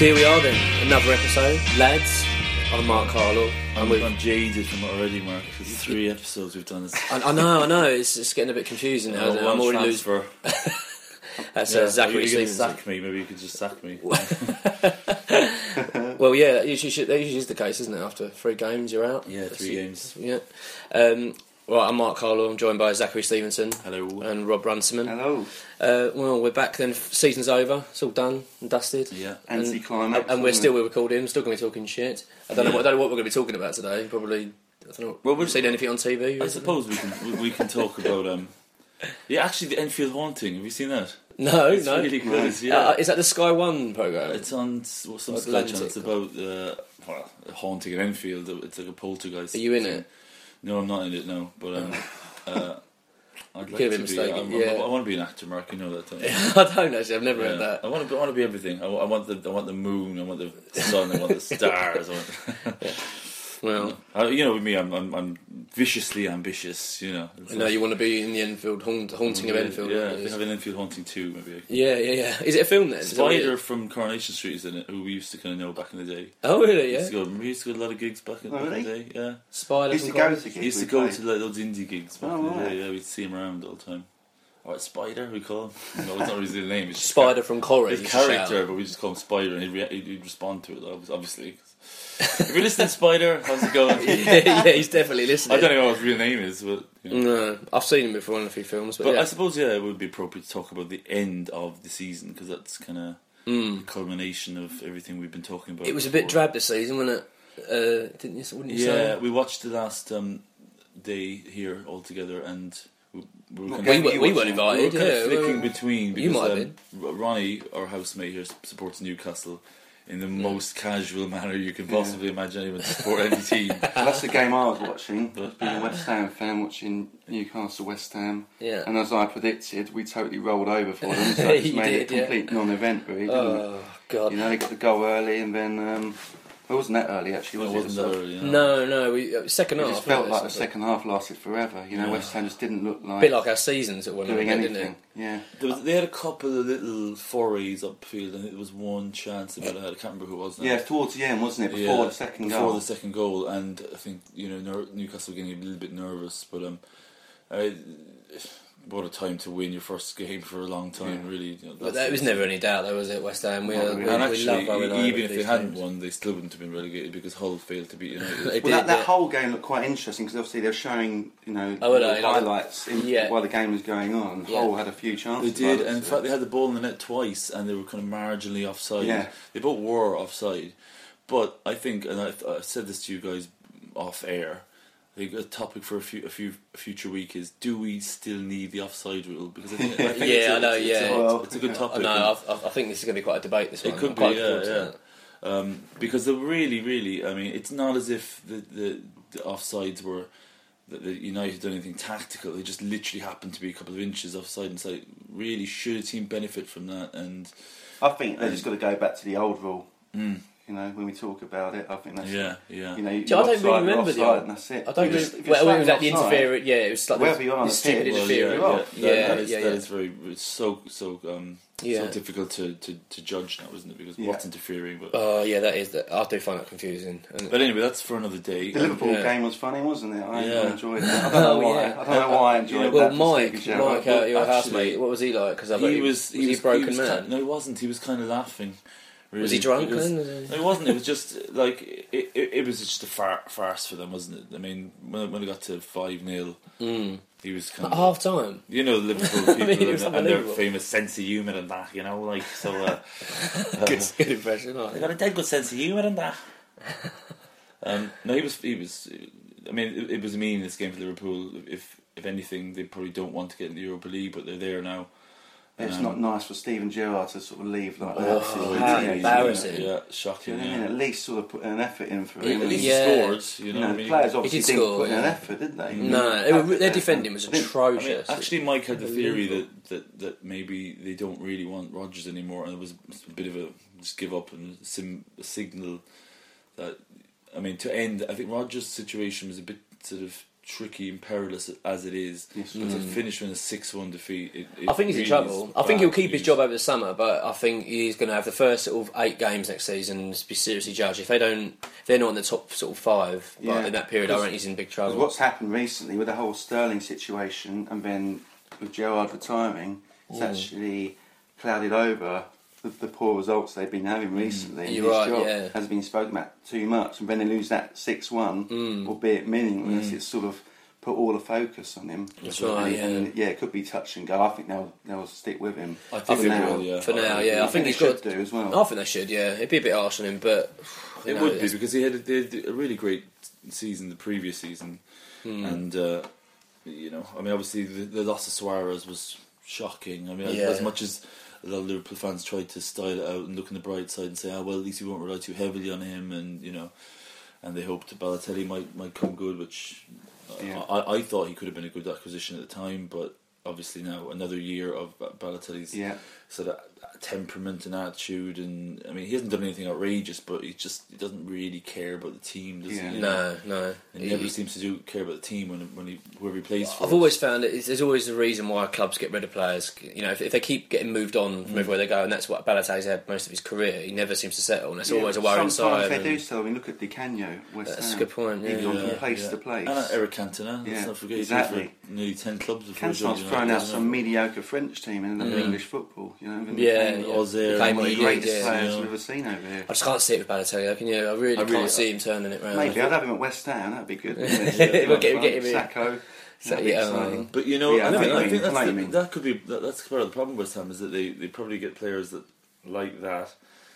So here we are then, another episode, lads. I'm Mark Carlow. I'm jaded from it already, Mark. It's 3 episodes we've done. I know. It's getting a bit confusing now. I'm already losing. That's Zachary Stevenson. Sack me. Maybe you could just sack me. Well, yeah, that usually is the case, isn't it? After 3 games, you're out. Yeah, 3 games. Yeah. Well, I'm Mark Carlow. I'm joined by Zachary Stevenson. Hello. And Rob Runciman. Hello. Well, we're back then. Season's over. It's all done and dusted. Yeah. Anti-climax. And we're recording. Still going to be talking shit. I don't know what we're going to be talking about today. Probably. I don't know. Well, we've seen anything on TV. I suppose we can talk about yeah, actually, the Enfield Haunting. Have you seen that? No. Really good. Yeah. Is that the Sky One programme? It's on some Sky channel. It's about a haunting in Enfield. It's like a poltergeist. Are you in it? No, I'm not in it. No, but I'd like Could have to been be. mistaken. I want to be an actor, Mark. You know that, don't you? I don't actually. I've never heard that. I want to be everything. I want the moon. I want the sun. I want the stars. Well, you know, with me, I'm viciously ambitious. You know. I know you want to be in the Enfield haunting of Enfield. Yeah, we have an Enfield Haunting 2, maybe. Yeah. Is it a film then? Spider from Coronation Street is in it, who we used to kind of know back in the day. Oh really? Yeah. We used to go to a lot of gigs back in the day. Yeah. Spider. Used to go to gigs. He used to go to those indie gigs back in the day. Yeah, we'd see him around all the time. Or Spider, we call him. No, it's not his real name. It's Spider from Corrie. His character, but we just call him Spider, and he'd respond to it, obviously. If you're listening, Spider, how's it going? yeah, he's definitely listening. I don't know what his real name is, but... You know. No, I've seen him before in a few films. But I suppose, it would be appropriate to talk about the end of the season, because that's kind of the culmination of everything we've been talking about. It was a bit drab this season, wasn't it? Wouldn't you say? Yeah, we watched the last day here all together, and we weren't invited. We were kind of flicking between, because you might have been. Ronnie, our housemate here, supports Newcastle in the most casual manner you can possibly imagine anyone to support any team. Well, that's the game I was watching. Being a West Ham fan, watching Newcastle West Ham. Yeah. And as I predicted, we totally rolled over for them, so it's made it a complete non-event, really, didn't it? Oh God! You know, they got the goal early, and then it wasn't that early actually. It wasn't that early. No. We second half. It just felt like the second half lasted forever. You know, West Ham just didn't look like a bit like our seasons at one doing point, anything. didn't it? Yeah. They had a couple of little forays upfield, and there was one chance they might have had. I can't remember who it was now. Yeah, towards the end, wasn't it? Before the second goal. Before the second goal, and I think Newcastle were getting a little bit nervous, but what a time to win your first game for a long time, really. But there was never any doubt, though, was it? West Ham. We love even if they hadn't won, they still wouldn't have been relegated because Hull failed to beat United. That whole game looked quite interesting because obviously they were showing highlights while the game was going on. Yeah. Hull had a few chances. They did, and in fact they had the ball in the net twice, and they were kind of marginally offside. Yeah. They both were offside, but I think, and I've said this to you guys off air, I think a topic for a future week is: do we still need the offside rule? Because I think it's a good topic. I think this is going to be quite a debate. This one. It could be, because they're really, I mean, it's not as if the offsides were that the United done anything tactical. They just literally happened to be a couple of inches offside, and so really, should a team benefit from that? And I think they're just got to go back to the old rule. You know, when we talk about it, I think that's yeah. You know, I don't really remember the old. And that's it. I don't really. It was like the interference. Yeah, it was like wherever you are on the stupid pitch. interference. That is very. It's so difficult to judge now, isn't it? Because what's interfering? But that is. I do find that confusing. But anyway, that's for another day. The Liverpool game was funny, wasn't it? I enjoyed it. I don't know why. I don't know why I enjoyed it. Well, Mike, your housemate, what was he like? Because he was a broken man. No, he wasn't. He was kind of laughing. Really. Was he drunk then? No, he wasn't. It was just like it was just a farce for them, wasn't it? I mean, when it got to 5-0, he was kind of half time. You know, Liverpool people and their famous sense of humour and that. You know, like so. Good impression. They got a dead good sense of humour and that. No, he was. I mean, it was a meaningless game for Liverpool. If anything, they probably don't want to get in the Europa League, but they're there now. It's not nice for Steven Gerrard to sort of leave like that. Embarrassing. Yeah, shocking. You know what I mean? At least sort of put an effort in for him. At least he scored. You know, the players obviously didn't put in an effort, did they? No, their defending was atrocious. Actually, Mike had the theory that maybe they don't really want Rodgers anymore, and it was a bit of a just give up and a signal that, I mean, to end. I think Rodgers' situation was a bit sort of tricky and perilous as it is, but to finish with a 6-1 defeat, I think he's in trouble. I think he'll keep his job over the summer, but I think he's going to have the first sort of 8 games next season to be seriously judged. If they're not in the top sort of 5 in that period, I reckon he's in big trouble. What's happened recently with the whole Sterling situation, and then with Gerrard retiring, it's actually clouded over the poor results they've been having recently. You're right, job has been spoken about too much, and when they lose that 6-1, albeit meaningless, it's sort of put all the focus on him. That's right, and it could be touch and go. I think they'll stick with him. I think for now. For now, I think they should do as well. I think they should, It'd be a bit harsh on him, but it would be, because they had a really great season the previous season, and obviously the loss of Suarez was shocking. I mean, as much as a lot of Liverpool fans tried to style it out and look on the bright side and say, well, at least we won't rely too heavily on him, and and they hoped that Balotelli might come good, which I thought he could have been a good acquisition at the time, but obviously now another year of Balotelli's sort of temperament and attitude, and I mean, he hasn't done anything outrageous, but he doesn't really care about the team, does he? No. And he never seems to care about the team when whoever he plays for. I've always found that there's always a reason why clubs get rid of players. If they keep getting moved on from everywhere they go, and that's what Balotelli's had most of his career, he never seems to settle, and it's always a worrying side. Sometimes they do so. I mean, look at Di Canio, West Ham. That's a good point. He's gone from place to place. And Eric Cantona. Let's not forget, exactly. For nearly 10 clubs. Cantona's thrown out some mediocre French team in English football. Auxerre. One of the greatest players we've ever seen over here. I just can't see it with Balotelli, can you? I really can't see him turning it round. Maybe I'd have him at West Ham. That'd be good. We'll get him in. Sacco. But I think that could be that's part of the problem with West Ham, is that they probably get players that like that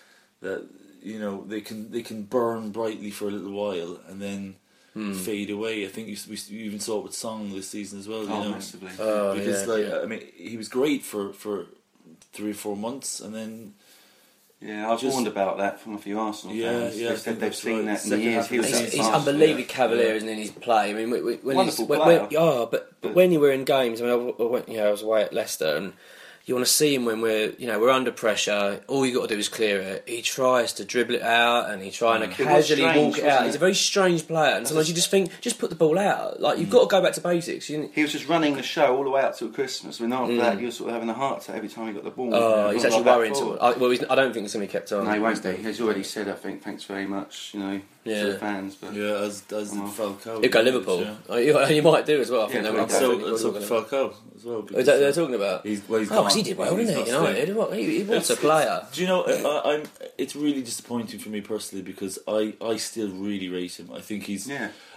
they can burn brightly for a little while and then fade away. I think we even saw it with Song this season as well. Massively. Because I mean, he was great for 3 or 4 months, and then. Yeah, I've warned about that from a few Arsenal fans. They said they've seen that in the years. He's unbelievably cavalier, isn't he, in his play? I mean, wonderful player. But when you were in games, I was away at Leicester, and you want to see him when we're under pressure. All you got to do is clear it. He tries to dribble it out, and he's trying to casually walk it out. He's a very strange player, and sometimes you just think, just put the ball out. Like, you've got to go back to basics. He was just running the show all the way up till Christmas. And after that, he was sort of having a heart attack every time he got the ball. Oh, he's actually worrying. I don't think it's going to be kept on. No, he won't be. He's already said, I think, thanks very much, to the fans. But as Falcao. He'll go Liverpool. You might do as well. I think so Falcao as well. They're talking about. He's he did well, didn't he? He was a player. Do you know? It's really disappointing for me personally, because I still really rate him. I think he's.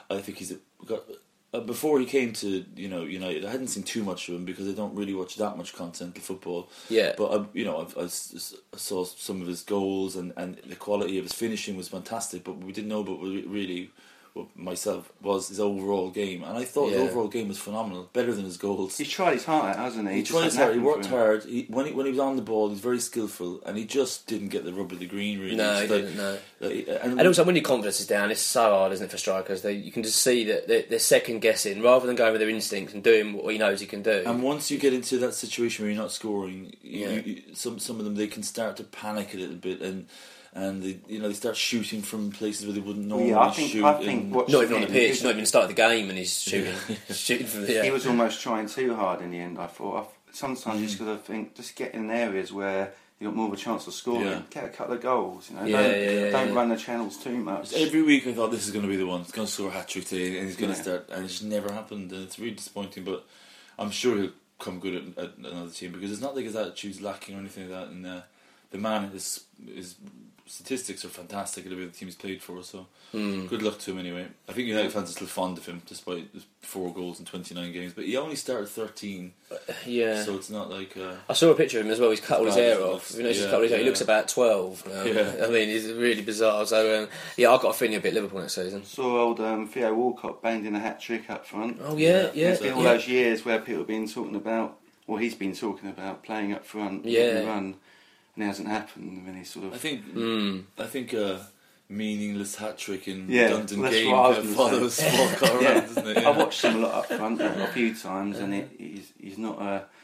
Before he came to United, I hadn't seen too much of him because I don't really watch that much continental football. Yeah. But I saw some of his goals, and the quality of his finishing was fantastic. But we didn't know about really what myself was his overall game, and I thought his overall game was phenomenal, better than his goals. He's tried his heart out, hasn't he? He tried his heart. He worked hard. When he was on the ball, he was very skillful, and he just didn't get the rub of the green. Really, no, he didn't. No. And also, when your confidence is down, it's so hard, isn't it, for strikers? You can just see that they're second guessing rather than going with their instincts and doing what he knows he can do. And once you get into that situation where you're not scoring, some of them, they can start to panic a little bit, and they start shooting from places where they wouldn't normally shoot. I think not even on the pitch, not even started the game, and he's shooting from the air. He was almost trying too hard in the end, I thought. Sometimes you just got to think, just get in areas where you got more of a chance of scoring. Get a couple of goals. Don't run the channels too much. Every week I thought, this is going to be the one. He's going to score a hat trick today, and he's going to start. And it's never happened, and it's really disappointing. But I'm sure he'll come good at another team, because it's not like his attitude's lacking or anything like that. And the man is statistics are fantastic at the way the team's played for, so good luck to him anyway. I think United fans are still fond of him despite 4 goals in 29 games, but he only started 13. So it's not like I saw a picture of him as well. He's cut all his hair off. He looks about 12 now. I mean, he's really bizarre. So I've got a feeling he'll be at Liverpool next season. Saw old Theo Walcott banged in a hat-trick up front. Oh yeah. It's been all those years where people have been talking about, or he's been talking about, playing up front, run. And it hasn't happened. I mean, he's sort of. I think a meaningless hat trick in London game follows Walcott around, doesn't it? I watched him a lot up front a few times, and he's not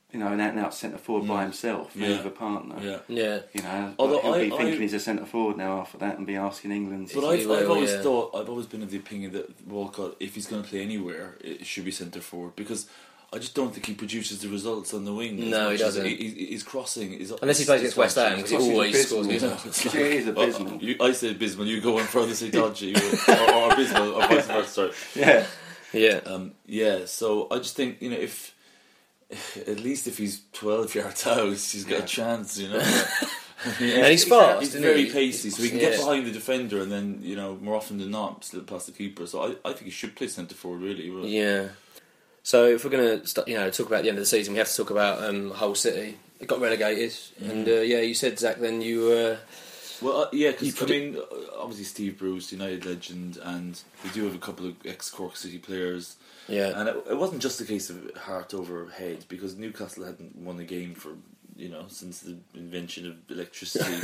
an out-and-out centre forward by himself, with a partner. Although he'll be thinking he's a centre forward now after that, and be asking England. But I've always been of the opinion that Walcott, if he's going to play anywhere, it should be centre forward, because I just don't think he produces the results on the wing. No, he doesn't. He's crossing. Unless he plays against West Ham, because he always scores. He is abysmal. I say abysmal, you go on further, say dodgy, or abysmal, or vice versa. Yeah. So I just think, if at least if he's 12 yards out, he's got a chance, And he's fast. He's very pacey, so he can get behind the defender, and then more often than not slip past the keeper. So I think he should play centre forward, really. Yeah. So if we're going to talk about the end of the season, we have to talk about Hull City. It got relegated, and you said, Zach, then you. Because obviously Steve Bruce, United legend, and we do have a couple of ex-Cork City players. Yeah. And it wasn't just a case of heart over head, because Newcastle hadn't won a game for since the invention of electricity.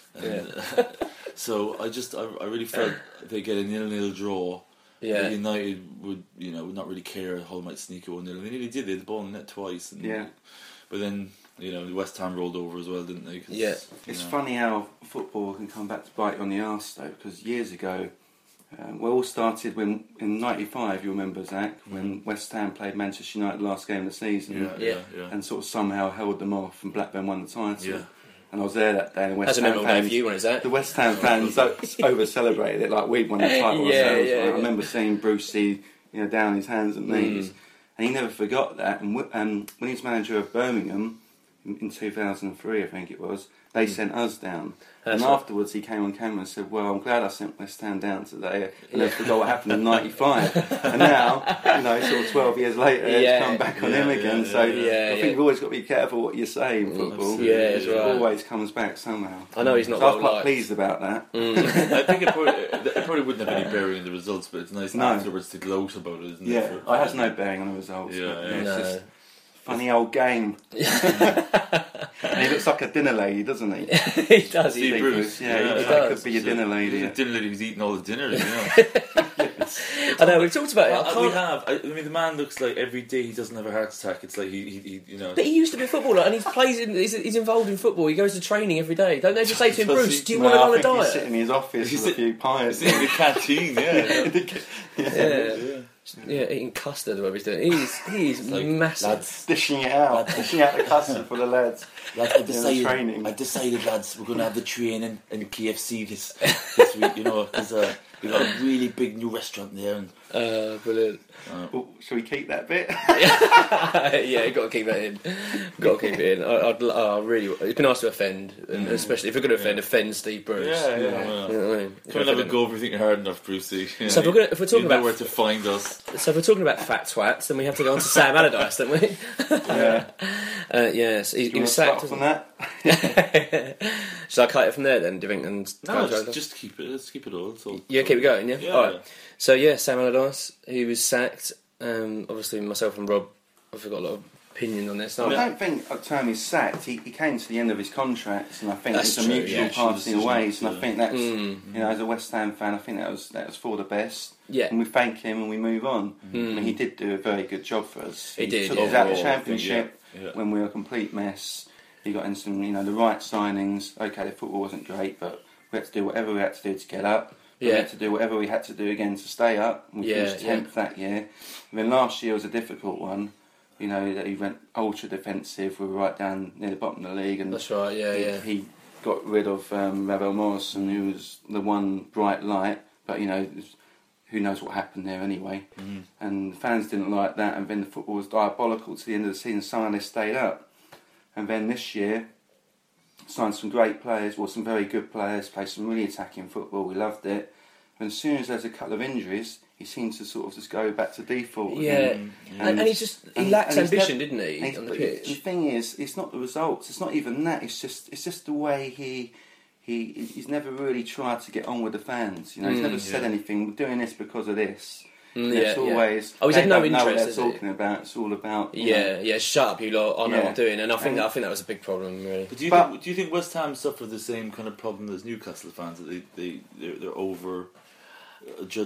So I really felt they get a 0-0 draw. Yeah. United would not really care. Hull might sneak a 1-0. They nearly did. They had the ball in the net twice. But then West Ham rolled over as well, didn't they? It's funny how football can come back to bite you on the arse, though, because years ago, we all started when in '95. You remember, Zach, when West Ham played Manchester United last game of the season, and sort of somehow held them off, and Blackburn won the title. Yeah. And I was there that day, and That's a memorable day for you, when is that? The West Ham fans over-celebrated it like we'd won the title ourselves. I remember seeing Brucey, down his hands and knees, and he never forgot that. And when he was manager of Birmingham in 2003, I think it was, they sent us down. And afterwards he came on camera and said, well, I'm glad I sent West Ham down today, and I forgot what happened in '95. And now, sort of 12 years later, it's come back on him again. So I think you've always got to be careful what you say in football. It always comes back somehow. I know he's not. So I was quite pleased about that. I think it probably wouldn't have any bearing on the results, but it's nice afterwards to gloat about it, isn't it? It has no bearing on the results. It's just funny old game. And he looks like a dinner lady, doesn't he? He does. Steve Bruce. He could be a dinner lady. A dinner lady who's eating all the dinner. I know, we've talked about it. We have. I mean, the man looks like every day he doesn't have a heart attack. It's like he But he used to be a footballer, and he's involved in football. He goes to training every day. Don't they just say to him, Bruce, do you want to go on a diet? He's sitting in his office with a few pies. He's in the canteen, eating custard or whatever he's doing. He's like, massive. Lads, dishing out the custard for the lads. I decided, lads, we're going to have the training in KFC this week, because we've got a really big new restaurant there. And brilliant. Shall we keep that bit? You've got to keep that in. I really. It's been nice to offend, and especially if we're going to offend Steve Bruce. You know what I mean? Come and have a go if you think you're hard enough, Brucey. So if we're talking about where to find us. So if we're talking about fat twats, then we have to go on to Sam Allardyce, don't we? Yes, he was sacked. From that? Shall I cut it from there then? Do you think? And just keep it. Let's keep it all. Keep it going. Yeah. All right. So Sam Allardyce, he was sacked. Obviously, myself and Rob, I've got a lot of opinion on this. I don't think a term is sacked. He came to the end of his contract, and I think it's a mutual parting of ways. And I think that's as a West Ham fan, I think that was for the best. Yeah. And we thank him and we move on. I mean, he did do a very good job for us. He did. Took us out of the Championship when we were a complete mess. He got in some, the right signings. Okay, the football wasn't great, but we had to do whatever we had to do to get up. We had to do whatever we had to do again to stay up. We finished 10th that year. And then last year was a difficult one. That he went ultra defensive. We were right down near the bottom of the league. And that's right, he got rid of Ravel Morrison, who was the one bright light. But, who knows what happened there anyway. And the fans didn't like that. And then the football was diabolical to the end of the season. Some of them stayed up. And then this year, signed some great players, some very good players, played some really attacking football. We loved it. And as soon as there's a couple of injuries, he seems to sort of just go back to default. And he lacks ambition, didn't he, on the pitch? The thing is, it's not the results. It's not even that. It's just the way he's never really tried to get on with the fans. He's never said anything. We're doing this because of this. It's always. He's had no interest. Know what they're talking about. It's all about. Shut up, you lot. I know what I'm doing, and I think that was a big problem, really. But do you think West Ham suffer the same kind of problem as Newcastle fans, that they're over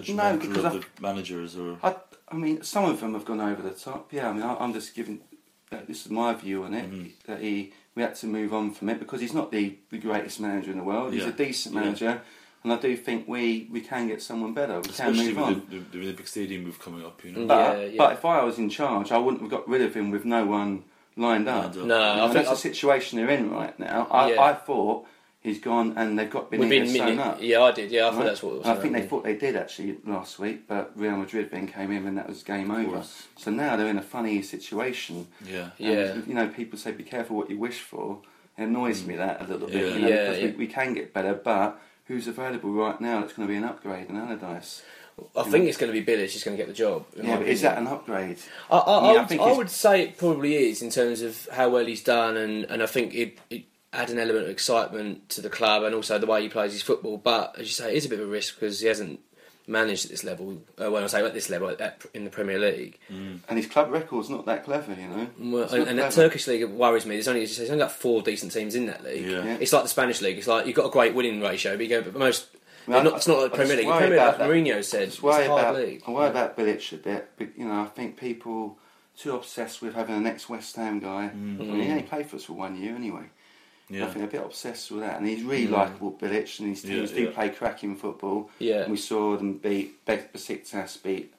judgmental of the managers, or? I mean, some of them have gone over the top. Yeah, I mean, I'm just giving this is my view on it, that we had to move on from it because he's not the greatest manager in the world. He's a decent manager, and I do think we can get someone better. We Especially can move on. With the Olympic Stadium move coming up, you know. But if I was in charge, I wouldn't have got rid of him with no one lined up. No, that's the situation they're in right now. I thought he's gone and they've got Benitez sewn up. Yeah, I did. Yeah, I thought that's what it was. I think they thought they did actually last week, but Real Madrid then came in and that was game over. So now they're in a funny situation. Yeah. And, you know, people say be careful what you wish for. It annoys me that a little bit. You know, because we can get better, but who's available right now that's going to be an upgrade in Allardyce? I think it's going to be Bilic who's going to get the job. But is that an upgrade? I would say it probably is in terms of how well he's done, and I think it add an element of excitement to the club and also the way he plays his football. But as you say, it is a bit of a risk because he hasn't managed at this level. When I say at this level, in the Premier League, and his club record's not that clever, you know. Well, and the Turkish league worries me. There's only like 4 decent teams in that league. Yeah. It's like the Spanish league. It's like you've got a great winning ratio, but you go, but most. It's not like the Premier League. The Premier League, like Mourinho said, it's a hard league. I worry about Bilic a bit, but you know, I think people too obsessed with having the next West Ham guy. I mean, he only played for us for 1 year anyway. Yeah. I think they're a bit obsessed with that, and he's really likeable, Bilic, and his teams do play cracking football. Yeah. And we saw them beat Besiktas,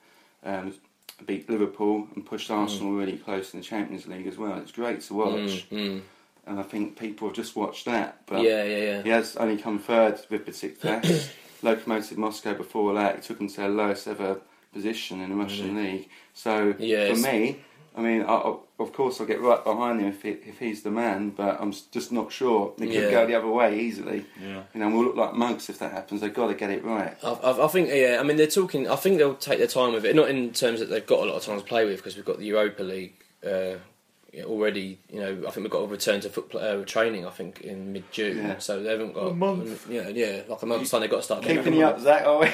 beat Liverpool, and pushed Arsenal really close in the Champions League as well. It's great to watch, and I think people have just watched that. But he has only come third with Besiktas. Lokomotiv Moscow before that, it took him to their lowest ever position in the Russian league. So for me, I mean, of course I'll get right behind him if he's the man, but I'm just not sure. It could go the other way easily. Yeah. You know, we'll look like mugs if that happens. They've got to get it right. I think, I mean, they're talking. I think they'll take their time with it. Not in terms that they've got a lot of time to play with, because we've got the Europa League already. You know, I think we've got to return to training. I think in mid-June, so they haven't got a month. Like a month's time. They've got to start keeping you up, Zach. Are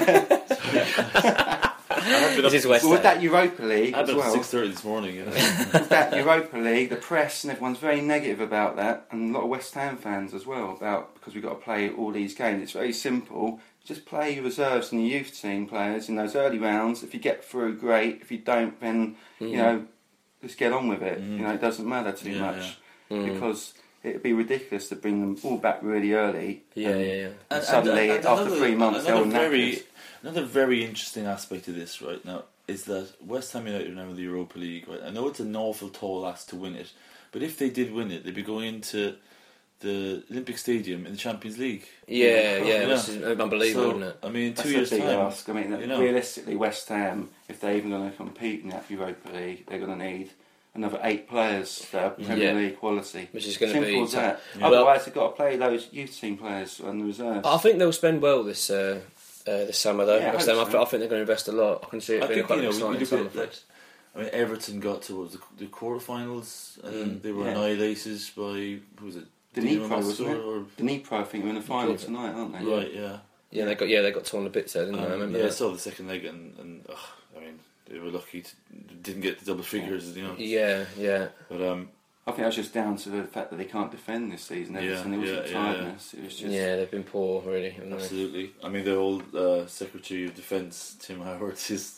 we? With that Europa League as well. 6:30 this morning. With that Europa League, the press and everyone's very negative about that, and a lot of West Ham fans as well, because we've got to play all these games. It's very simple. Just play your reserves and your youth team players in those early rounds. If you get through, great. If you don't, then you know, just get on with it. You know, it doesn't matter too much because it'd be ridiculous to bring them all back really early. And suddenly, after 3 months, they're all knackered. Another very interesting aspect of this right now is that West Ham United are now in the Europa League. Right? I know it's an awful tall ask to win it, but if they did win it, they'd be going into the Olympic Stadium in the Champions League. Which is unbelievable, isn't it? I mean, that's 2 years' time. Ask. I mean, realistically, West Ham, if they're even going to compete in that Europa League, they're going to need another 8 players that are Premier League quality. Which is going to be simple as that. Otherwise, they've got to play those youth team players on the reserves. I think they'll spend well this summer, though. I think they're going to invest a lot. I can see it being quite exciting summer for us. I mean, Everton got to the quarterfinals, and they were annihilated by, who was it? Dnipro, wasn't it? Dnipro, I think, are in the final tonight, aren't they? Right, yeah. Yeah, they got torn to bits there, didn't they? I remember that. I saw the second leg, and I mean, they were lucky didn't get the double figures, you know. Yeah. But I think that's just down to the fact that they can't defend this season. Everton, it wasn't tiredness. It was just they've been poor, really. Absolutely. I mean, the old Secretary of Defence, Tim Howard, his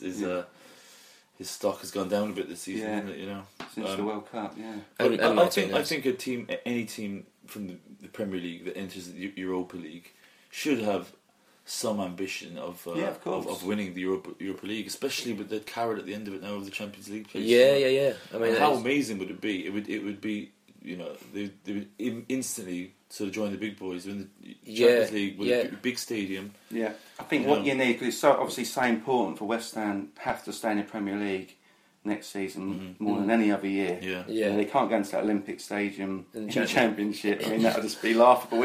stock has gone down a bit this season, isn't it? You know, since the World Cup, I think any team from the Premier League that enters the Europa League should have some ambition of winning the Europa League, especially with the carrot at the end of it now of the Champions League place. Yeah. I mean, how amazing would it be? It would be, you know, they would instantly sort of join the big boys in the Champions League with a big stadium. Yeah, I think what you need, because it's obviously so important for West Ham have to stay in the Premier League next season more than any other year. They can't go into that Olympic Stadium in the Championship. I mean, that would just be laughable.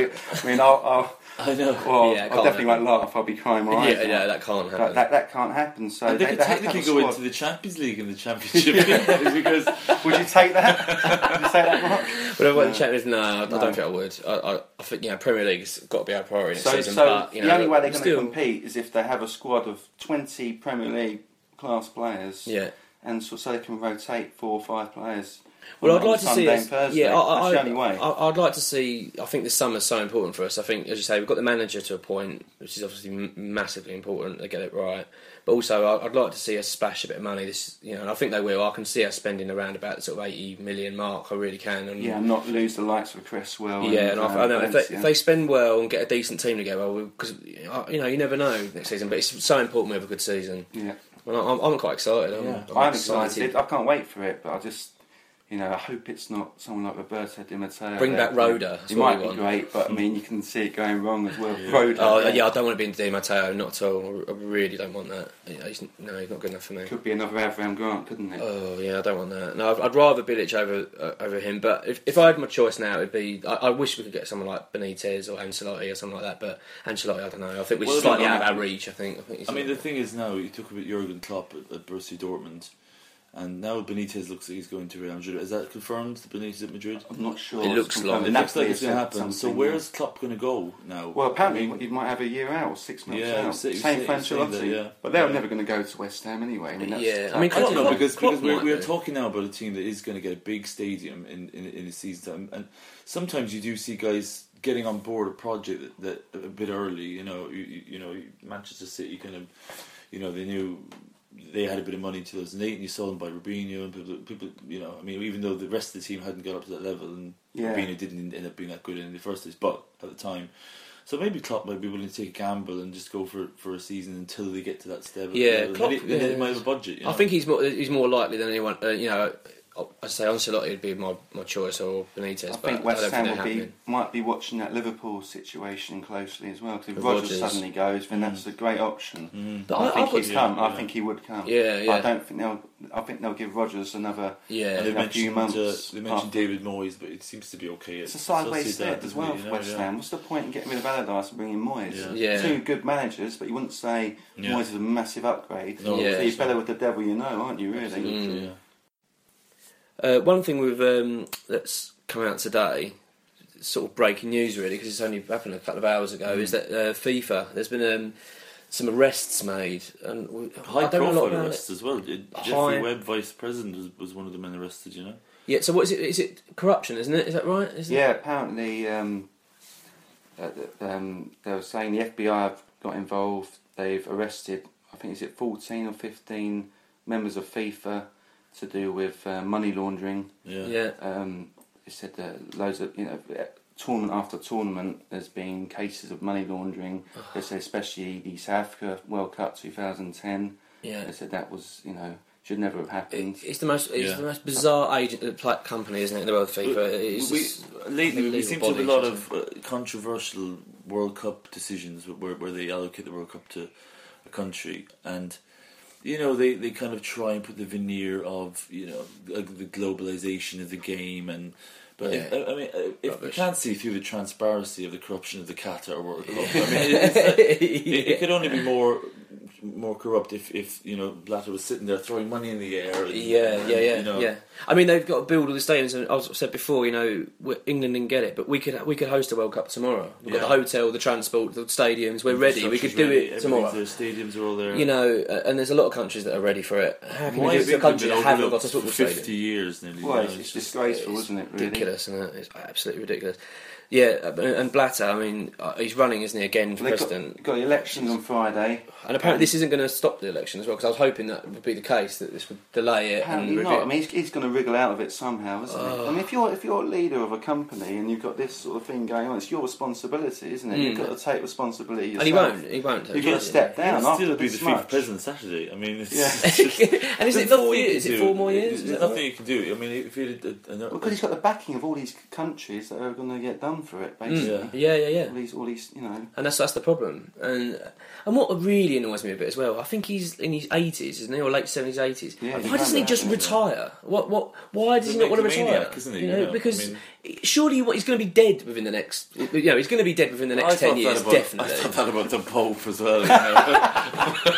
I know. Well, I definitely won't laugh. I'll be crying my eyes out. That can't happen. That can't happen. So they could technically go into the Champions League in the Championship. Because would you take that? Would you say that, Mark? But about the Champions, I don't think I would. I think Premier League's got to be our priority next season. But the only way they're going to compete is if they have a squad of 20 Premier League class players. Yeah. And so they can rotate 4 or 5 players. Well, I'd like to see us. Thursday. Yeah, that's the only way. I'd like to see. I think this summer's so important for us. I think, as you say, we've got the manager to a point, which is obviously massively important. They get it right, but also I'd like to see us splash a bit of money. This, and I think they will. I can see us spending around about the sort of 80 million mark. I really can. And not lose the likes of Cresswell. Yeah, and I know if they spend well and get a decent team together, because you never know next season. But it's so important we have a good season. Yeah. Well, I'm quite excited. I'm excited. I can't wait for it, but I just, I hope it's not someone like Roberto Di Matteo. Bring back Roda. He might be great, but I mean, you can see it going wrong as well. Roda. Oh yeah, I don't want to be in Di Matteo, not at all. I really don't want that. He's not good enough for me. Could be another Avram Grant, couldn't it? Oh yeah, I don't want that. No, I'd rather Bilic over him. But if I had my choice now, it'd be. I wish we could get someone like Benitez or Ancelotti or something like that. But Ancelotti, I don't know. I think we're slightly out of our reach. I think the thing is now you talk about Jurgen Klopp at Borussia Dortmund. And now Benitez looks like he's going to Real Madrid. Is that confirmed, Benitez at Madrid? I'm not sure. It looks like it's going to happen. So where's Klopp going to go now? Well, apparently he might have a year out or 6 months out. Same for Ancelotti. But they're never going to go to West Ham anyway. I don't know, because we're talking now about a team that is going to get a big stadium in a season time. And sometimes you do see guys getting on board a project that a bit early. Manchester City kind of, they knew they had a bit of money in 2008, and you saw them by Robinho and people. Even though the rest of the team hadn't got up to that level, and Robinho didn't end up being that good in the first place, but at the time. So maybe Klopp might be willing to take a gamble and just go for a season until they get to that step. Yeah, Klopp. They might have a budget. I think he's more likely than anyone. I'd say Ancelotti would be my choice, or Benitez. I think West Ham might be watching that Liverpool situation closely as well, because if Rodgers suddenly goes, then that's a great option. But I think he'd come. I think he would come. Yeah. But I think they'll give Rodgers another few months. They mentioned David Moyes, but it seems to be okay. It's a sideways step as well for West Ham. What's the point in getting rid of Allardyce and bringing Moyes? Two good managers, but you wouldn't say Moyes is a massive upgrade. No, so you're better with the devil, aren't you? Really? One thing that's come out today, sort of breaking news really, because it's only happened a couple of hours ago, is that FIFA, there's been some arrests made, and high-profile arrests as well. Jeffrey Webb, vice president, was one of the men arrested. Yeah. So what is it? Is it corruption? Isn't it? Is that right? Apparently, they were saying the FBI have got involved. They've arrested, I think, is it 14 or 15 members of FIFA. To do with money laundering. Yeah. It said that loads of tournament after tournament, there's been cases of money laundering. They said especially the South Africa World Cup 2010. Yeah. They said that was should never have happened. It's the most bizarre company, isn't it, in the world? FIFA. Lately we seem to have a lot of controversial World Cup decisions where they allocate the World Cup to a country, and they kind of try and put the veneer of the globalization of the game, if we can't see through the transparency of the corruption of the Qatar World Cup, it could only be more corrupt if Blatter was sitting there throwing money in the air. Yeah. I mean, they've got to build all the stadiums, and I've said before, England didn't get it, but we could host a World Cup tomorrow. We've got the hotel, the transport, the stadiums. We're ready. We could do it tomorrow. The stadiums are all there. And there's a lot of countries that are ready for it. How can you do it to a country that haven't got a football stadium? 50 years nearly. Well, it's disgraceful, isn't it? Really? Ridiculous, isn't it? It's absolutely ridiculous. Yeah, and Blatter, I mean, he's running, isn't he, again for president? Got elections on Friday. And apparently this isn't going to stop the election as well, because I was hoping that would be the case, that this would delay it. Apparently not. I mean, he's going to wriggle out of it somehow, isn't he? I mean, if you're a leader of a company and you've got this sort of thing going on, it's your responsibility, isn't it? You've got to take responsibility yourself. And he won't. You've got to step down. He'll still be the FIFA president Saturday. I mean, it's and is it 4 years? Is it 4 more years? There's nothing you can do. I mean, if you because he's got the backing of all these countries that are going to get done for it, basically. Yeah. All these, And that's the problem. And what really annoys me a bit as well, I think he's in his 80s, isn't he, or late 70s, 80s. Yeah, why doesn't he just retire? Why does he not want to retire? Isn't he? Because surely he's going to be dead within the next. He's going to be dead within the next 10 years, definitely. I thought that about the Pope as well.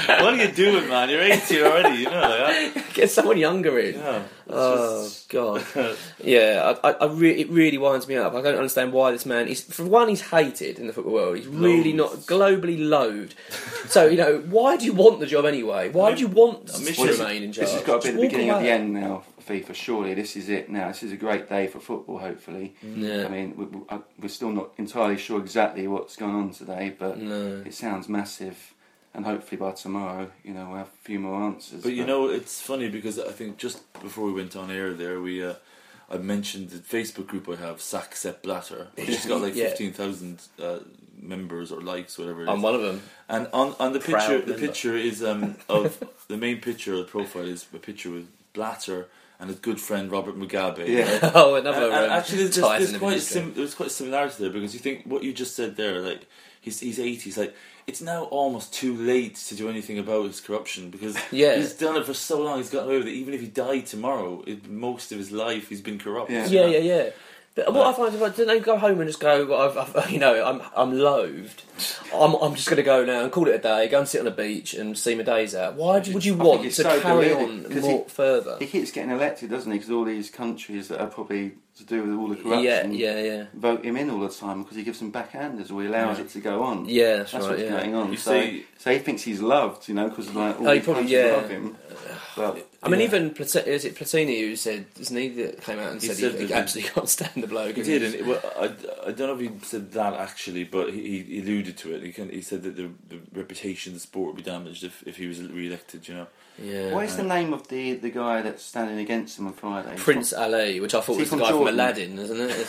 What are you doing, man? You're 80 already, you know. Like, get someone younger in. yeah, Oh God, yeah. It really winds me up. I don't understand why this man is. For one, he's hated in the football world. He's really not globally loathed. So why do you want the job anyway? Why do you want to remain in charge? This has got to be the beginning of the end now for FIFA. Surely this is it now. This is a great day for football. Hopefully, yeah. I mean, we're still not entirely sure exactly what's going on today, but it sounds massive. And hopefully by tomorrow, we'll have a few more answers. But it's funny because I think just before we went on air there, I mentioned the Facebook group I have, Sack Sepp Blatter, which has got like 15,000 members or likes, whatever it is. I'm one of them. And on the picture is of the main picture, the profile is a picture with Blatter and his good friend Robert Mugabe. Yeah. Right? Oh, another. And actually, there's quite a similarity there because you think what you just said there, like he's 80, he's like. It's now almost too late to do anything about his corruption because he's done it for so long. He's gotten away with it. Even if he died tomorrow, most of his life he's been corrupt. Yeah. But what I find is, don't they go home and just go? I'm loathed. I'm just going to go now and call it a day. Go and sit on a beach and see my days out. Why would you want to carry on more further? He keeps getting elected, doesn't he? Because all these countries that are probably to do with all the corruption, vote him in all the time because he gives them backhanders or he allows it to go on. Yeah, that's right, what's going on. So he thinks he's loved, because like all these countries love him. But, I mean, even is it Platini who said, isn't he, that came out and said he absolutely can't stand the bloke. He did, and I don't know if he said that actually, but he alluded to it. He said that the reputation of the sport would be damaged if he was re-elected. Yeah. What is the name of the guy that's standing against him on Friday? Prince Ali, which I thought was the guy from Aladdin, isn't it?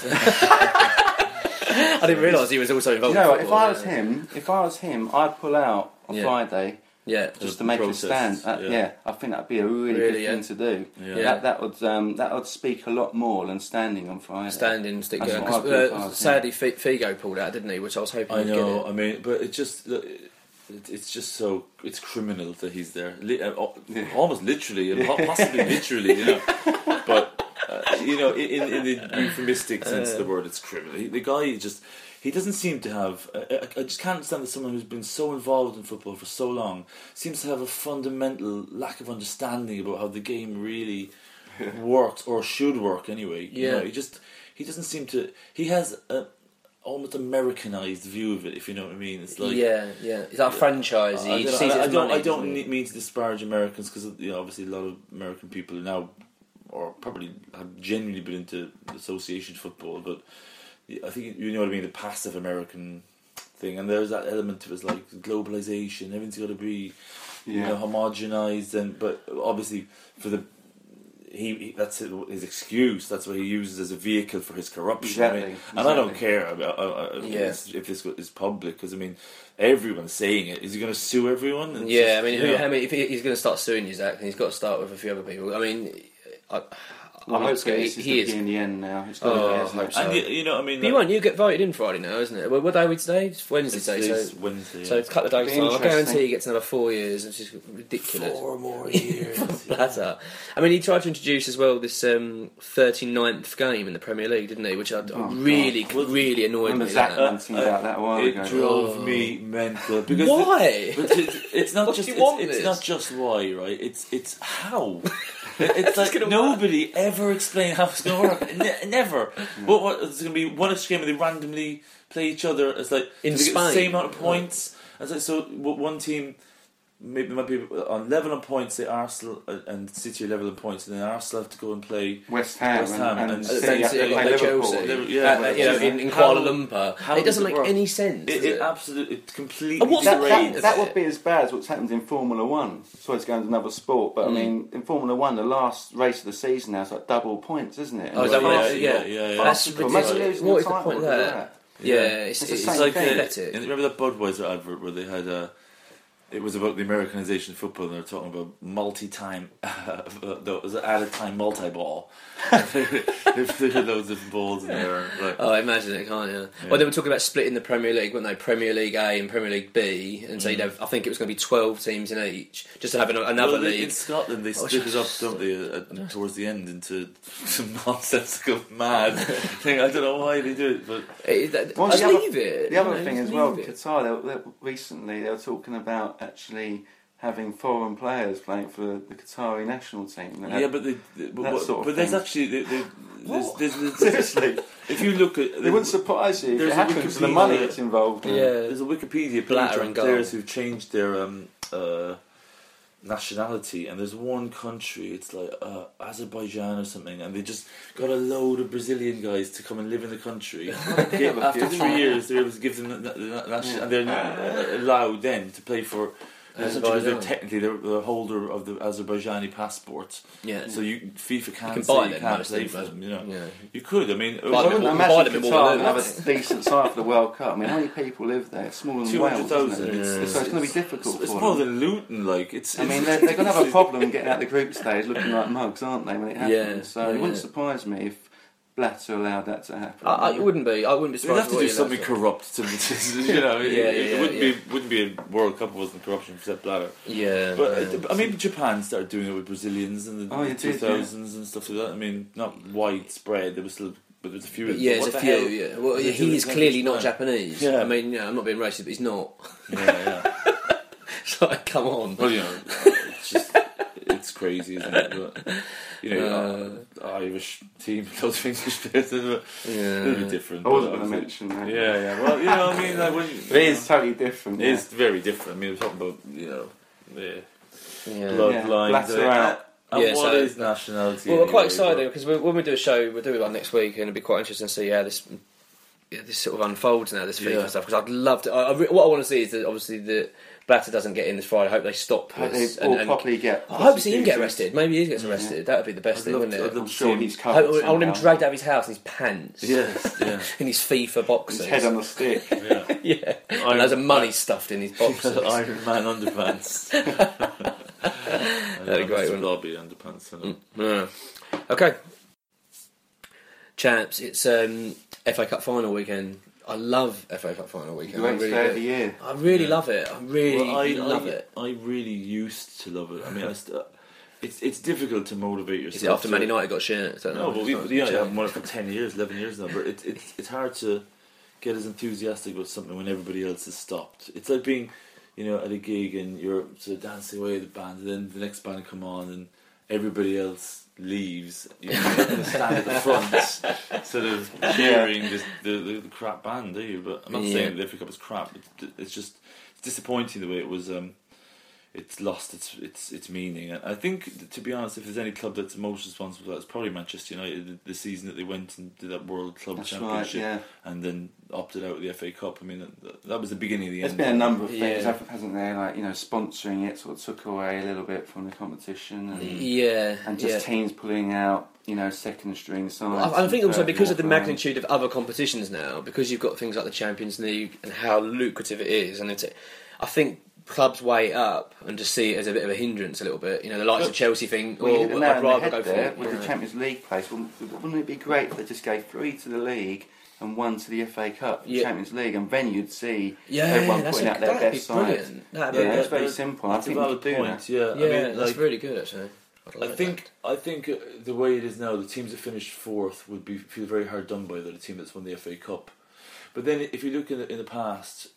I didn't realise he was also involved. If I was him, I'd pull out on Friday. Yeah, just to make a stand. I think that'd be a really good thing to do. Yeah. That would speak a lot more than standing on Friday. Standing, stick going. Sadly, Figo pulled out, didn't he? Which I was hoping. I know. I mean, but it's just so it's criminal that he's there, almost literally, and possibly literally, But in the euphemistic sense of the word, it's criminal. The guy he doesn't seem to have. I just can't understand that someone who's been so involved in football for so long seems to have a fundamental lack of understanding about how the game really works or should work. Anyway, he doesn't seem to. He has almost Americanized view of it, if you know what I mean. It's like Is that a franchise? I don't mean to disparage Americans because obviously a lot of American people now, or probably have genuinely been into association football, but I think you know what I mean. The passive American thing, and there's that element to it, like globalization. Everything's got to be homogenized, but obviously for that's his excuse. That's what he uses as a vehicle for his corruption. Exactly. And I don't care about if this is public, because I mean everyone's saying it. Is he going to sue everyone? If he's going to start suing you, Zach, then he's got to start with a few other people. I mean, I hope this is in the end now. It's got to be, so. And But you won't. You get voted in Friday now, isn't it? What day are we today? It's Wednesday. It's Wednesday. So it's a couple of days time. I guarantee he gets another 4 years. It's just ridiculous. 4 more years. Blatter. I mean, he tried to introduce as well this 39th game in the Premier League, didn't he? Which really annoyed me. Zach mentioned about that a while ago. It drove me mental. Because why? It's not just. It's not just why, right? It's how. It's like nobody ever explained how it's going to work. Never. What? It's going to be one extreme and they randomly play each other. It's like in Spain, get the same amount of points. It's like, so one team might be on level on points. Say Arsenal and City are level on points, and then Arsenal have to go and play West Ham and City play Chelsea. In Kuala Lumpur. It doesn't make any sense. It absolutely, completely. And what's that would be as bad as what's happened in Formula 1. Sorry to go into another sport, but I mean, in Formula 1, the last race of the season now is like double points, isn't it? That's ridiculous. What is the point of that? Yeah, it's like pathetic. Remember that Budweiser advert where they had it was about the Americanization of football, and they were talking about multi-time, at-a-time multi-ball. There were loads of balls in there. Like, I imagine it, can't you? Yeah. Well, they were talking about splitting the Premier League, weren't they? Premier League A and Premier League B, and so you'd have, I think it was going to be 12 teams in each, just to have another league. In Scotland, they split it up, don't they, towards the end into some nonsensical mad thing. I don't know why they do it, but the other thing as well, Qatar, recently they were talking about actually having foreign players playing for the Qatari national team. But there's actually there's seriously. If you look at, it wouldn't surprise you if it happened because of the money that's involved. There's a Wikipedia page on players who've changed their nationality, and there's one country, it's like Azerbaijan or something, and they just got a load of Brazilian guys to come and live in the country. After 3 years, they're able to give them the national, and they're allowed then to play for. They're technically the holder of the Azerbaijani passport. Yeah. So FIFA can't you say you can't play for them. You could. I mean, I wouldn't imagine Qatar have a decent side for the World Cup. I mean, how many people live there? It's smaller than Wales, isn't it? So it's going to be difficult. It's more than Luton. Like I mean, they're going to have a problem getting out the group stage, looking like mugs, aren't they? When it happens. Yeah. So it wouldn't surprise me if Blatter allowed that to happen. It wouldn't be. I wouldn't be surprised. They'd have to do something corrupt to it wouldn't be a World Cup if it wasn't corruption for Sepp Blatter. Yeah. But I mean, Japan started doing it with Brazilians in the 2000s and stuff like that. I mean, not widespread. There was still, but there's a few. There's a few. Yeah. Well, he is clearly not Japanese. Yeah. I mean, I'm not being racist, but he's not. Yeah. So come on. Well, it's crazy, isn't it? But, Irish team, lots of English players, but a little bit different. I wasn't going to mention that. Yeah. Well, I mean, it is totally different. It is very different. I mean, we're talking about, bloodlines. Blatter out. And what is nationality? Well, we're quite excited because when we do a show, we'll do it next week, and it'll be quite interesting to see how this sort of unfolds now, this FIFA stuff. Because I'd love to. What I want to see is that obviously the Blatter doesn't get in this Friday. I hope they stop this. They properly get. I hope see him get arrested. Maybe he gets arrested. That would be the best thing, wouldn't it? I'm sure he's covered. I want him dragged out of his house in his pants. Yes, in his FIFA boxers. His head on the stick. Yeah. And there's money stuffed in his boxers. Iron Man underpants. That'd be great, wouldn't it? Lobby underpants. Okay. Chaps, it's FA Cup final weekend. I love FA Cup final weekend. Great day of the year. I really love it. I really love it. I really used to love it. I mean, it's difficult to motivate yourself. Is it after Man United got shit? No, but I've won it for 10 years, 11 years now. But it's hard to get as enthusiastic about something when everybody else has stopped. It's like being, at a gig and you're sort of dancing away with the band, and then the next band come on and everybody else leaves. You're not going to stand at the front, sort of cheering the crap band, do you? But I'm not saying the FA Cup is crap. It's just disappointing the way it was. It's lost its meaning. And I think, to be honest, if there's any club that's most responsible for that, it's probably Manchester United. The season that they went and did that World Club Championship, and then opted out of the FA Cup. I mean, that was the beginning of the end. There's been a number of things, hasn't there? Like, sponsoring it sort of took away a little bit from the competition, and just teams pulling out, second string sides. I think also because of the magnitude of other competitions now, because you've got things like the Champions League and how lucrative it is, and I think clubs weigh it up and just see it as a bit of a hindrance a little bit. The likes of Chelsea think, I'd rather go for it. With the Champions League place, wouldn't it be great if they just gave 3 to the league and 1 to the FA Cup, the Champions League, and then you'd see everyone putting out their best side. It's very simple. I think we could do that. That's really good actually. I think the way it is now, the teams that finished 4th would feel very hard done by the team that's won the FA Cup. But then if you look in the past,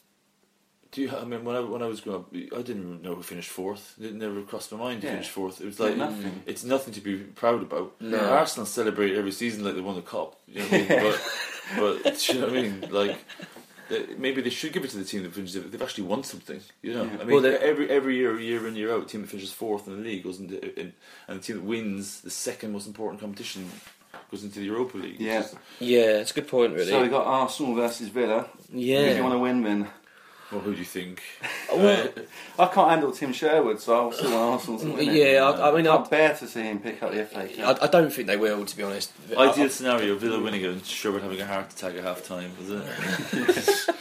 when I was growing up, I didn't even know who finished 4th. It never crossed my mind to finish 4th. It was like nothing. It's nothing to be proud about. No. Arsenal celebrate every season like they won the cup. You know what I mean? But you know what I mean? Like, maybe they should give it to the team that finishes it. They've actually won something. I mean, every year in year out, the team that finishes 4th in the league goes into, and the team that wins the second most important competition goes into the Europa League. Yeah, it's a good point, really. So we got Arsenal versus Villa. Yeah. Who do you want to win then? Well, who do you think? I can't handle Tim Sherwood, so I'll still want Arsenal to win it. I mean, I'd bear to see him pick up the FA Cup. I don't think they will, to be honest. Ideal scenario: Villa winning it and Sherwood having a heart attack at half time, is it?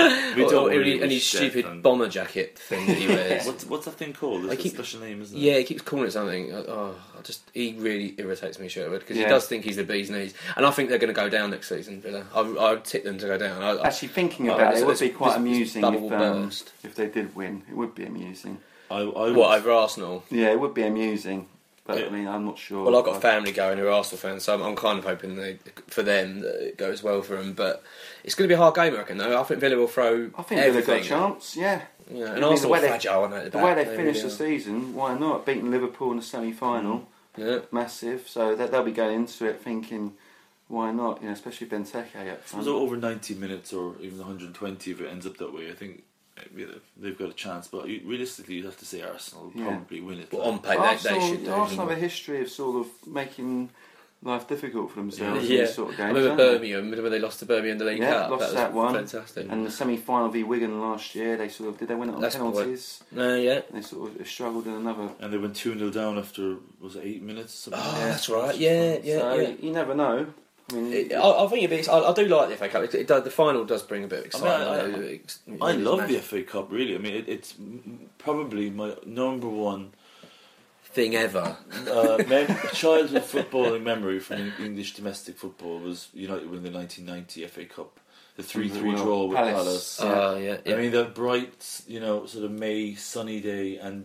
And his stupid bomber jacket thing that he wears. What's that thing called? There's a special name, isn't it? Yeah, he keeps calling it something. He really irritates me, Sherwood, because he does think he's the bee's knees, and I think they're going to go down next season. Villa, I'd tip them to go down. Actually, thinking about it would be quite amusing if they did win. It would be amusing. Over Arsenal? Yeah, it would be amusing. But I mean, I'm not sure. Well, I've got family going who are Arsenal fans, so I'm kind of hoping for them that it goes well for them. But it's going to be a hard game, I reckon. Though I think Villa will throw. I think Villa got a chance. Yeah. Yeah, and Arsenal fragile. The way they finished the season, why not? Beating Liverpool in the semi-final, massive. So they'll be going into it thinking, why not? Especially Benteke up front. It was over 90 minutes or even 120 if it ends up that way. I think they've got a chance, but realistically, you'd have to say Arsenal will probably win it. But on paper, they should do. Arsenal have a history of sort of making life difficult for themselves. Yeah, in this sort of games, I remember Birmingham when they lost to Birmingham in the League Cup. Lost that one. Fantastic. And the semi-final v Wigan last year, they win it on penalties? Yeah. They sort of struggled in another. And they went 2-0 down after, was it 8 minutes? That's right. Yeah. So you never know. I mean, I think I do like the FA Cup. The final does bring a bit of excitement. I love the FA Cup. Really, I mean, it's probably my number one thing ever. Childhood footballing memory from English domestic football was United winning the 1990 FA Cup, the 3-3 draw with Palace. I mean, that bright, sort of May sunny day, and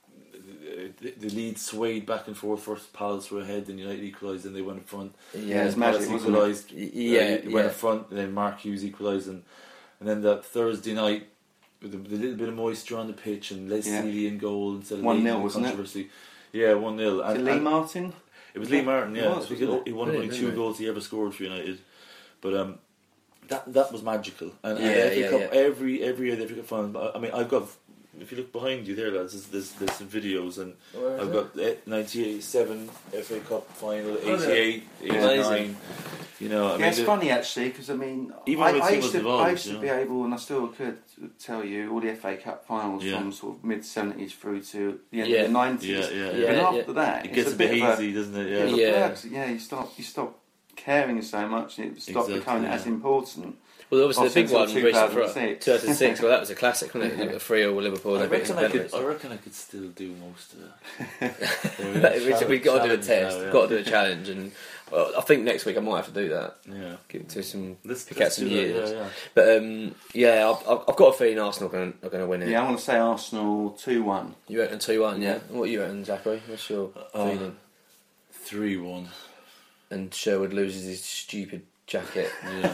the lead swayed back and forth. First Palace were ahead, then United equalised, and they went in front. Yeah, it's Palace magic, equalised. Went in front, and then Mark Hughes equalised, and then that Thursday night with the little bit of moisture on the pitch and Les Sealy in goal instead of 1-0, wasn't it? Yeah, 1-0. And Lee Martin? It was Lee Martin, yeah. I think he won only 2 goals he ever scored for United. But that was magical. And every year the FA Cup final. I mean, I've got, if you look behind you there, lads, there's some videos, and I've got 1987 FA Cup final, 88, 89. It's funny actually, because I mean, I used to be able, and I still could tell you all the FA Cup finals from sort of mid-70s through to the end of the 90s. But after that, it gets a bit hazy, doesn't it? You stop caring so much, and it stopped becoming as important. Well, obviously the big one recently for 2006. Well, that was a classic, wasn't it? 3-0 with Liverpool. I reckon I could still do most of it. We've got to do a test. We've got to do a challenge, and I think next week I might have to do that. Yeah, pick out some years. But I've got a feeling Arsenal are going to win it. Yeah, I want to say Arsenal 2-1. You reckon 2-1? Yeah. What you reckon, Zachary? What's your feeling? 3-1. And Sherwood loses his stupid jacket. Yeah.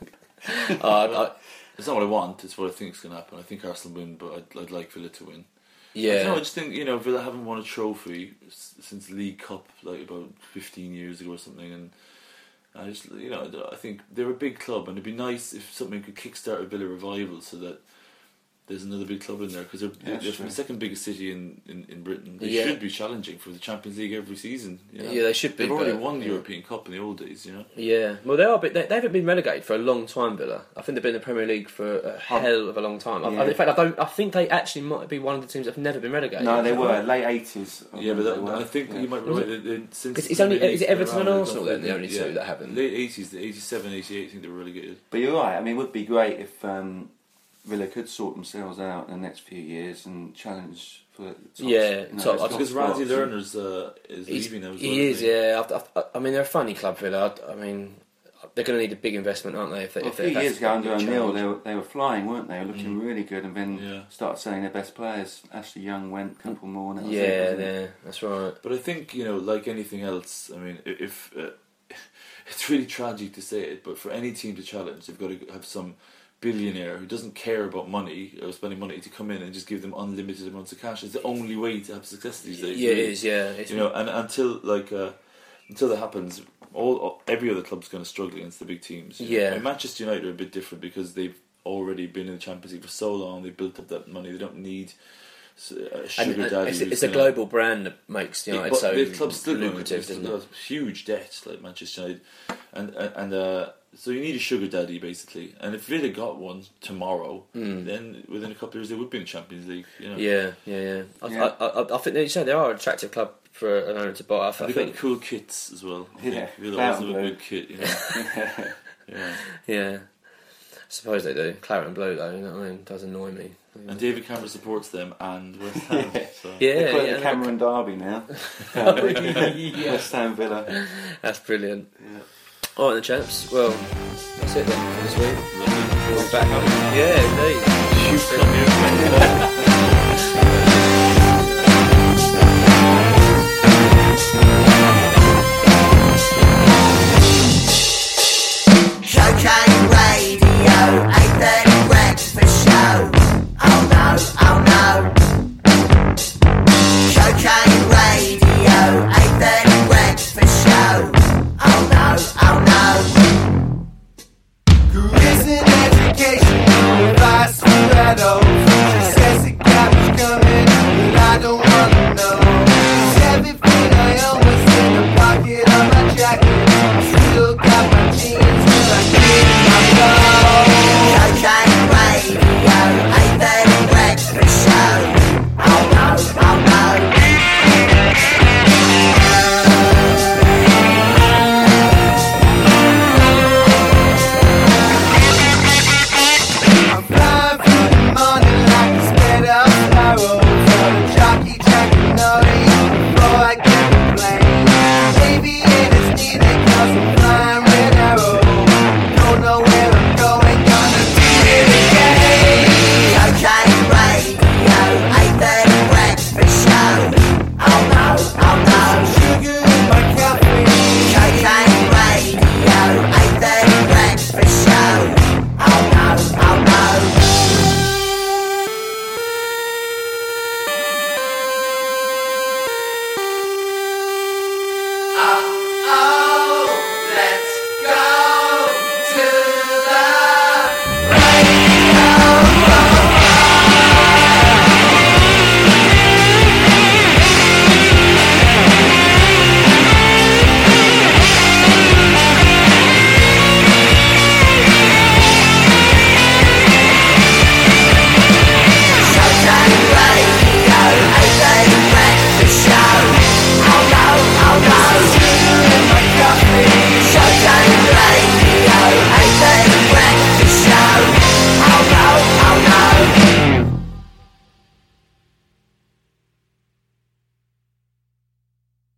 It's not what I want, it's what I think is going to happen. I think Arsenal win, but I'd like Villa to win. Yeah. I just think, Villa haven't won a trophy since the League Cup, like about 15 years ago or something, and I just, I think they're a big club, and it'd be nice if something could kickstart a Villa revival so that there's another big club in there, because they're from the second biggest city in Britain. They should be challenging for the Champions League every season. Yeah, they should be. They've already won the European Cup in the old days, Yeah, well, they are, but they haven't been relegated for a long time, Villa. I think they've been in the Premier League for a hell of a long time. In fact, I think they actually might be one of the teams that have never been relegated. No, they were late 80s. Yeah, but I think you might be right. Since is it Everton and Arsenal then the only two that haven't? Late 80s, the 87, 88, I think they were relegated. But you're right. I mean, it would be great if Villa could sort themselves out in the next few years and challenge for the top. Because Randy Lerner's is leaving now as well. He is, yeah. I mean, they're a funny club, Villa. I mean, they're going to need a big investment, aren't they? A few years ago under O'Neill, they were flying, weren't they? Looking really good, and then started selling their best players. Ashley Young went, a couple more. And that was that's right. But I think, like anything else, I mean, if it's really tragic to say it, but for any team to challenge, they've got to have some billionaire who doesn't care about money or spending money to come in and just give them unlimited amounts of cash. It's the only way to have success these days. Yeah, it is. And until that happens, every other club's going to struggle against the big teams. Yeah. And Manchester United are a bit different because they've already been in the Champions League for so long. They've built up that money. They don't need sugar daddy. It's a global brand that makes United so the club's still lucrative. Huge debt like Manchester United, and so you need a sugar daddy basically. And if Villa got one tomorrow, then within a couple of years they would be in the Champions League. Yeah. I think you say they are an attractive club for an owner to buy. They've got cool kits as well. Villa always have a good kit. Yeah. I suppose they do. Claret and blue, though, you know what I mean? It does annoy me. And David Cameron supports them and West Ham. They call it the Cameron Derby now. West Ham Villa. That's brilliant. Yeah. All right, then, chaps. Well, that's it then for this week. We'll be back. Yeah, indeed. You come here.